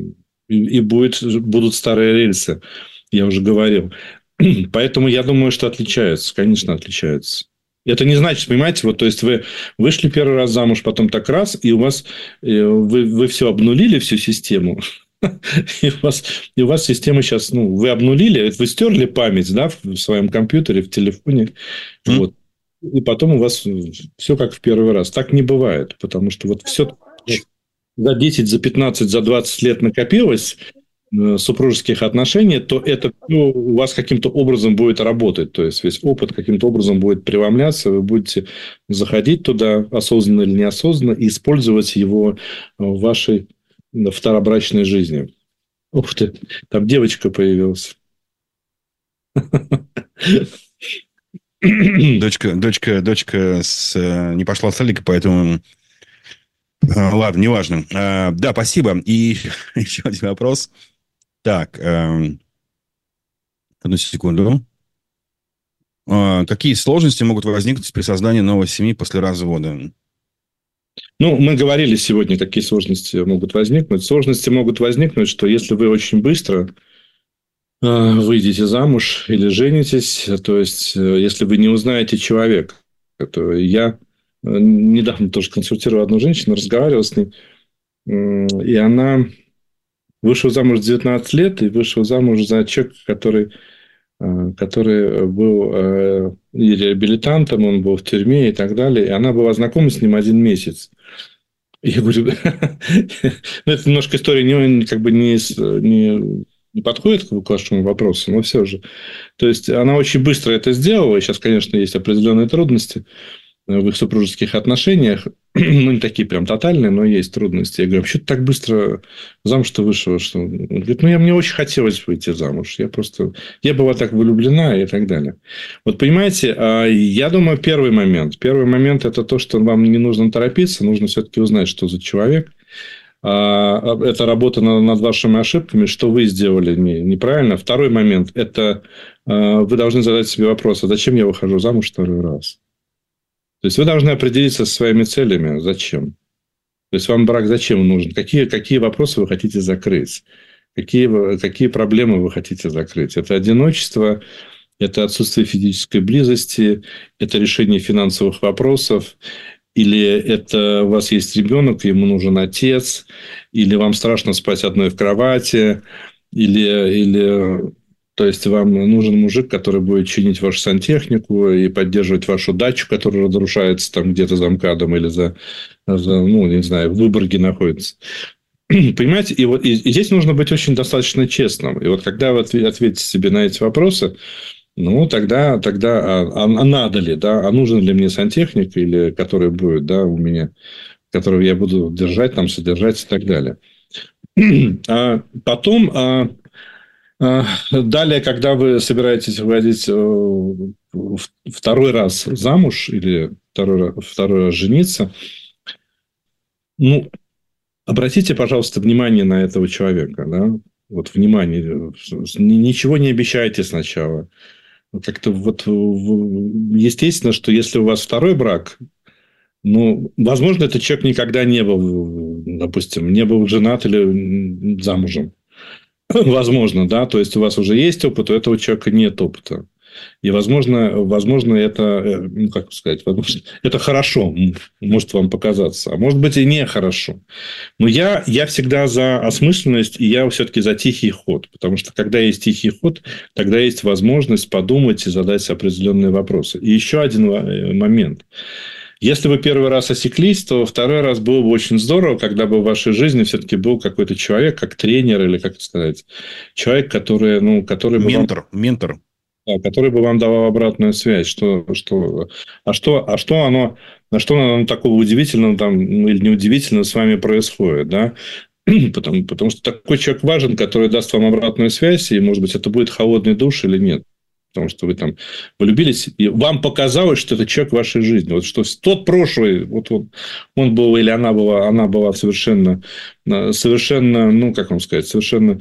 будут старые рельсы, я уже говорил. Поэтому я думаю, что отличаются, конечно, отличаются. Это не значит, понимаете, то есть, вы вышли первый раз замуж, потом так раз, и у вас вы все обнулили, всю систему. И у вас система сейчас, вы обнулили, вы стерли память, да, в своем компьютере, в телефоне. Вот. И потом у вас все как в первый раз. Так не бывает, потому что все за 10, за 15, за 20 лет накопилось супружеских отношений, то это у вас каким-то образом будет работать. То есть, весь опыт каким-то образом будет преломляться, вы будете заходить туда, осознанно или неосознанно, и использовать его в вашей второбрачной жизни. Ух ты, там девочка появилась. Дочка не пошла с Аликой, поэтому... Ладно, неважно. Да, спасибо. И еще один вопрос. Так, одну секунду. Какие сложности могут возникнуть при создании новой семьи после развода? Мы говорили сегодня, какие сложности могут возникнуть. Сложности могут возникнуть, что если вы очень быстро выйдете замуж или женитесь, то есть, если вы не узнаете человека, то я недавно тоже консультировал одну женщину, разговаривал с ней, и она вышла замуж в 19 лет и вышла замуж за человека, который был и реабилитантом, он был в тюрьме и так далее. И она была знакома с ним 1 месяц. И я говорю, это немножко история не подходит к вашему вопросу, но все же. То есть, она очень быстро это сделала. И сейчас, конечно, есть определенные трудности в их супружеских отношениях. Не такие прям тотальные, но есть трудности. Я говорю, почему ты так быстро замуж-то вышла? Что... Он говорит, мне очень хотелось выйти замуж. Я была так влюблена и так далее. Вот понимаете, я думаю, первый момент это то, что вам не нужно торопиться, нужно все-таки узнать, что за человек. Это работа над вашими ошибками, что вы сделали неправильно. Второй момент – это вы должны задать себе вопрос, а зачем я выхожу замуж второй раз? То есть вы должны определиться со своими целями. Зачем? То есть вам брак зачем нужен? Какие вопросы вы хотите закрыть? Какие проблемы вы хотите закрыть? Это одиночество, это отсутствие физической близости, это решение финансовых вопросов, или это у вас есть ребенок, ему нужен отец, или вам страшно спать одной в кровати, или то есть вам нужен мужик, который будет чинить вашу сантехнику и поддерживать вашу дачу, которая разрушается там где-то за МКАДом или не знаю, в Выборге находится. Понимаете? И здесь нужно быть очень достаточно честным. И вот когда вы ответите себе на эти вопросы, тогда надо ли, да, а нужен ли мне сантехник, или который будет, да, у меня, которого я буду держать, там, содержать и так далее. А потом, далее, когда вы собираетесь выходить второй раз замуж или второй раз жениться, обратите, пожалуйста, внимание на этого человека, да, вот внимание, ничего не обещайте сначала. Как-то естественно, что если у вас второй брак, возможно, этот человек никогда не был, допустим, не был женат или замужем. Возможно, да, то есть у вас уже есть опыт, у этого человека нет опыта. И, возможно, это, как сказать, возможно, это хорошо, может вам показаться, а может быть и нехорошо. Но я всегда за осмысленность, и я все-таки за тихий ход. Потому что, когда есть тихий ход, тогда есть возможность подумать и задать определенные вопросы. И еще один момент. Если вы первый раз осеклись, то второй раз было бы очень здорово, когда бы в вашей жизни все-таки был какой-то человек, как тренер, или, как сказать, человек, который бы Ментор. Который бы вам давал обратную связь, что оно такого удивительного там, или неудивительного с вами происходит, да? Потому что такой человек важен, который даст вам обратную связь, и, может быть, это будет холодный душ или нет. Потому что вы там влюбились, и вам показалось, что это человек в вашей жизни. Вот что тот прошлый, вот он был или она была совершенно, как вам сказать, совершенно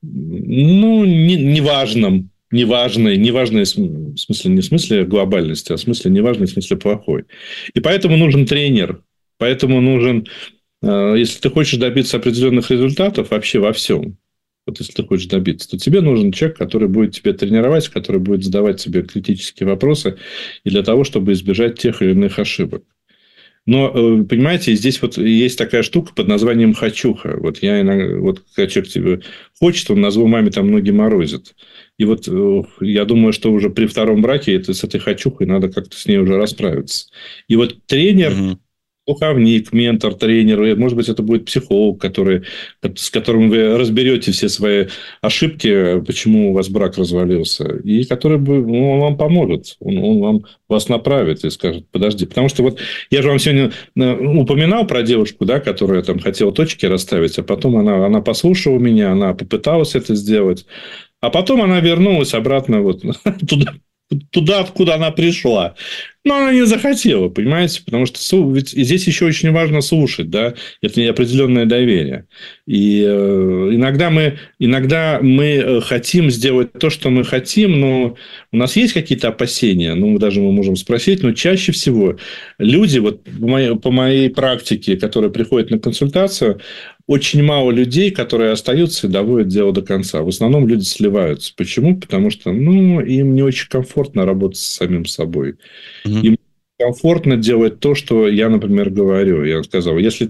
неважной, в смысле, не в смысле глобальности, а в смысле неважной, в смысле плохой. И поэтому нужен тренер. Поэтому нужен, если ты хочешь добиться определенных результатов вообще во всем, вот если ты хочешь добиться, то тебе нужен человек, который будет тебя тренировать, который будет задавать тебе критические вопросы, и для того, чтобы избежать тех или иных ошибок. Но, понимаете, здесь вот есть такая штука под названием «хочуха». Вот я иногда, когда человек тебе хочет, он на зло маме там ноги морозит. И вот я думаю, что уже при втором браке с этой хочухой надо как-то с ней уже расправиться. И вот тренер, духовник, ментор, тренер, может быть, это будет психолог, с которым вы разберете все свои ошибки, почему у вас брак развалился, и который он вам поможет, он вас направит и скажет: подожди. Потому что вот я же вам сегодня упоминал про девушку, да, которая там хотела точки расставить, а потом она послушала меня, она попыталась это сделать, а потом она вернулась обратно вот туда, откуда она пришла. Но она не захотела, понимаете? Потому что ведь здесь еще очень важно слушать, да? Это не определенное доверие. И иногда мы хотим сделать то, что мы хотим, но у нас есть какие-то опасения. Даже мы можем спросить, но чаще всего люди, вот по моей практике, которые приходят на консультацию, очень мало людей, которые остаются и доводят дело до конца. В основном люди сливаются. Почему? Потому что им не очень комфортно работать с самим собой. Им комфортно делать то, что я, например, говорю. Я сказал, если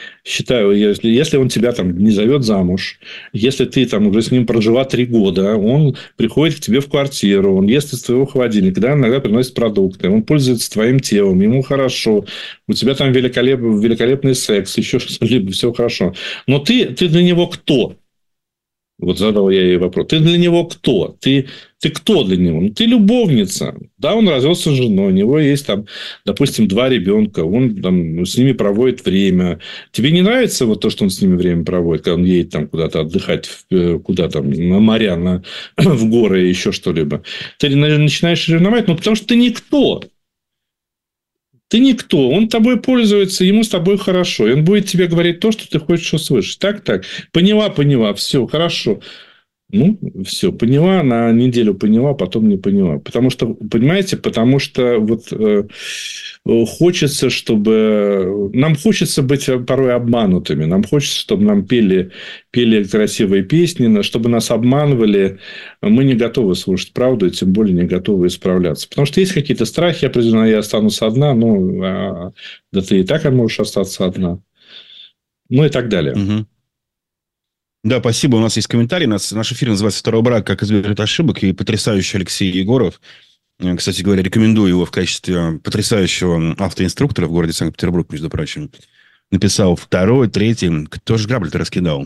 он тебя там не зовет замуж, если ты там уже с ним прожила 3 года, он приходит к тебе в квартиру, он ест из твоего холодильника, да, иногда приносит продукты, он пользуется твоим телом, ему хорошо, у тебя там великолепный секс, еще что-либо, все хорошо. Но ты для него кто? Вот задал я ей вопрос. Ты для него кто? Ты кто для него? Ты любовница. Да, он развелся с женой. У него есть там, допустим, 2 ребенка. Он там с ними проводит время. Тебе не нравится вот то, что он с ними время проводит, когда он едет там куда-то отдыхать, куда-то на моря, в горы, еще что-либо. Ты начинаешь ревновать, потому что ты никто. Ты никто, он тобой пользуется, ему с тобой хорошо. И он будет тебе говорить то, что ты хочешь услышать. Так. Поняла, все, хорошо. Ну, все, поняла, на неделю поняла, потом не поняла. Потому что, понимаете, вот хочется, чтобы... Нам хочется быть порой обманутыми. Нам хочется, чтобы нам пели красивые песни, чтобы нас обманывали. Мы не готовы слушать правду, и тем более не готовы исправляться. Потому что есть какие-то страхи определенно. Я останусь одна, да ты и так можешь остаться одна. Ну, и так далее. Угу. Да, спасибо. У нас есть комментарий. Наш эфир называется «Второй брак. Как избежать ошибок». И потрясающий Алексей Егоров. Кстати говоря, рекомендую его в качестве потрясающего автоинструктора в городе Санкт-Петербург, между прочим. Написал 2-й, 3-й. Кто же грабли-то раскидал?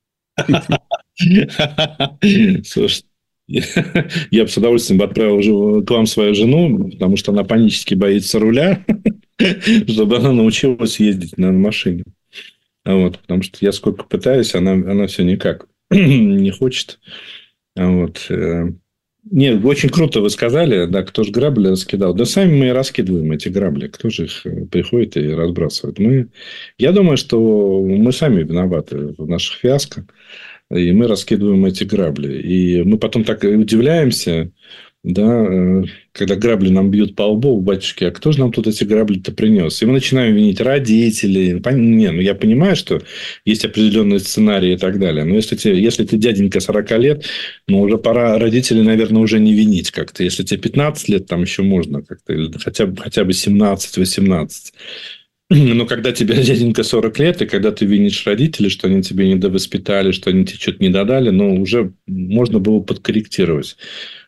Слушай, я бы с удовольствием отправил к вам свою жену, потому что она панически боится руля, чтобы она научилась ездить на машине. Вот, потому что я сколько пытаюсь, она все никак не хочет. Вот. Нет, очень круто вы сказали, да, кто же грабли раскидал. Да сами мы и раскидываем эти грабли. Кто же их приходит и разбрасывает? Я думаю, что мы сами виноваты в наших фиаско. И мы раскидываем эти грабли. И мы потом так удивляемся, да, когда грабли нам бьют по лбу, батюшки, а кто же нам тут эти грабли-то принес? И мы начинаем винить родителей. Я понимаю, что есть определенные сценарии и так далее. Но если ты дяденька 40 лет, уже пора родителей, наверное, уже не винить как-то. Если тебе 15 лет, там еще можно как-то. Или хотя бы 17-18. Но когда тебе дяденька 40 лет, и когда ты винишь родителей, что они тебе недовоспитали, что они тебе что-то не додали, уже можно было подкорректировать.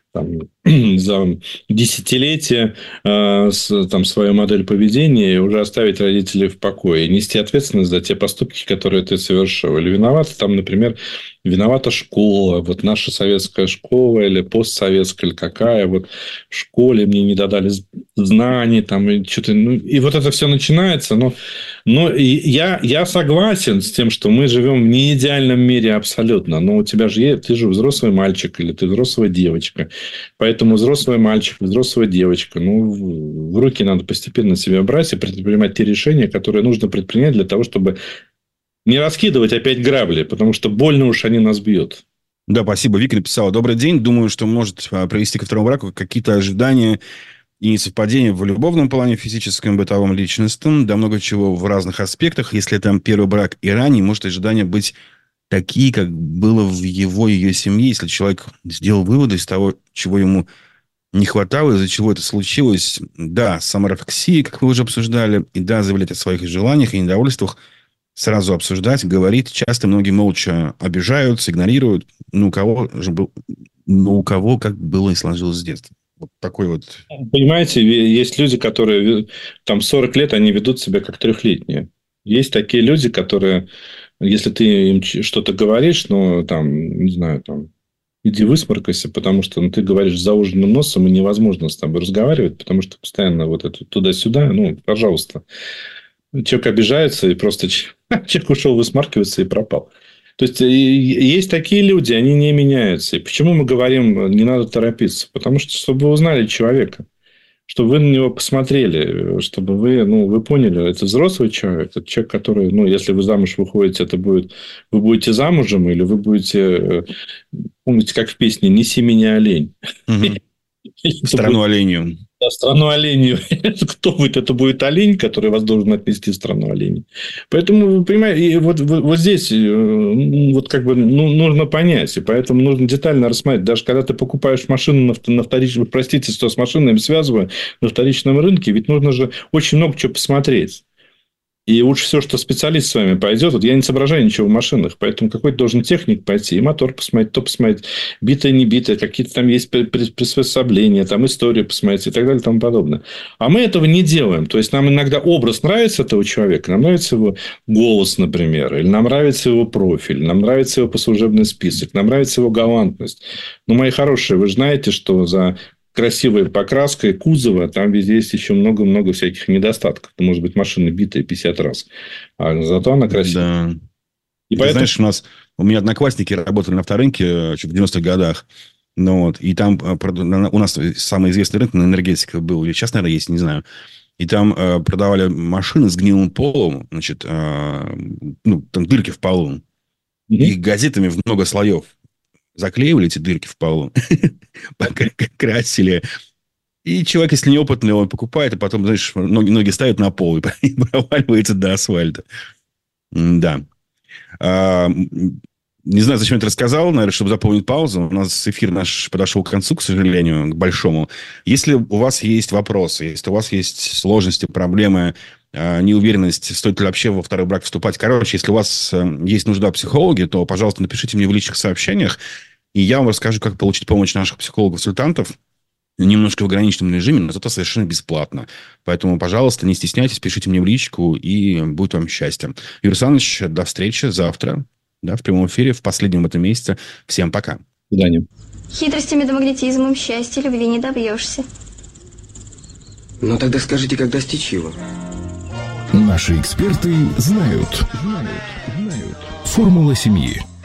За десятилетия свою модель поведения и уже оставить родителей в покое. И нести ответственность за те поступки, которые ты совершил. Или виновата школа. Вот наша советская школа или постсоветская, или какая. Вот в школе мне не додали знаний. И что-то, и вот это все начинается. Но я согласен с тем, что мы живем в неидеальном мире абсолютно. Но у тебя же ты же взрослый мальчик или ты взрослая девочка. Поэтому взрослый мальчик, взрослая девочка, в руки надо постепенно себя брать и предпринимать те решения, которые нужно предпринять для того, чтобы не раскидывать опять грабли, потому что больно уж они нас бьют. Да, спасибо. Вика написала: добрый день. Думаю, что может привести ко второму браку какие-то ожидания и несовпадения в любовном плане, физическом, бытовом, личностном, да много чего в разных аспектах. Если там первый брак и ранее, может ожидания быть такие, как было в ее семье, если человек сделал выводы из того, чего ему не хватало, из-за чего это случилось. Да, саморефлексия, как вы уже обсуждали, и да, заявлять о своих желаниях и недовольствах, сразу обсуждать, говорить. Часто многие молча обижаются, игнорируют. У кого как было и сложилось с детства. Вот такой вот. Понимаете, есть люди, которые 40 лет, они ведут себя как трехлетние. Есть такие люди, которые, если ты им что-то говоришь, не знаю, иди высморкайся, потому что ты говоришь с зауженным носом, и невозможно с тобой разговаривать, потому что постоянно вот это туда-сюда, пожалуйста. Человек обижается, и просто человек ушел высмаркиваться и пропал. То есть, есть такие люди, они не меняются. И почему мы говорим, не надо торопиться? Потому что, чтобы вы узнали человека, чтобы вы на него посмотрели, чтобы вы поняли, это взрослый человек, это человек, который, если вы замуж выходите, вы будете замужем, или вы будете, помните, как в песне «Неси меня, олень». Страну оленью. Да, страну оленью. Кто будет? Это будет олень, который вас должен отнести в страну оленей. Поэтому, вы понимаете, вот здесь нужно понять. И поэтому нужно детально рассмотреть. Даже когда ты покупаешь машину на вторичном... Простите, что с машинами связываю. На вторичном рынке. Ведь нужно же очень много чего посмотреть. И лучше всего, что специалист с вами пойдет. Вот я не соображаю ничего в машинах. Поэтому какой-то должен техник пойти. И мотор посмотреть, то посмотреть. Битое, не битое. Какие-то там есть приспособления. Там историю посмотреть. И так далее. И тому подобное. А мы этого не делаем. То есть, нам иногда образ нравится этого человека. Нам нравится его голос, например. Или нам нравится его профиль. Нам нравится его послужебный список. Нам нравится его галантность. Мои хорошие, вы же знаете, что за красивой покраской кузова, там везде есть еще много-много всяких недостатков. Может быть, машина битая 50 раз. А зато она красивая. Да. И поэтому... Знаешь, у меня одноклассники работали на авторынке в 90-х годах. И там у нас самый известный рынок на энергетика был. Или сейчас, наверное, есть, не знаю. И там продавали машины с гнилым полом. Значит, там дырки в полу. И газетами в много слоев. заклеивали эти дырки в полу, красили. И человек, если неопытный, он покупает, а потом, знаешь, ноги ставит на пол и проваливается до асфальта. Да. Не знаю, зачем я это рассказал, наверное, чтобы заполнить паузу. У нас эфир наш подошел к концу, к сожалению, к большому. Если у вас есть вопросы, если у вас есть сложности, проблемы, неуверенность, стоит ли вообще во второй брак вступать. Короче, если у вас есть нужда в психологе, то, пожалуйста, напишите мне в личных сообщениях, и я вам расскажу, как получить помощь наших психологов-консультантов немножко в ограниченном режиме, но зато совершенно бесплатно. Поэтому, пожалуйста, не стесняйтесь, пишите мне в личку, и будет вам счастье. Юрий Александрович, до встречи завтра, да, в прямом эфире, в последнем этом месяце. Всем пока. До свидания. Хитростями да магнетизмом счастья любви не добьешься. Ну тогда скажите, как достичь его? Наши эксперты знают. Формула семьи.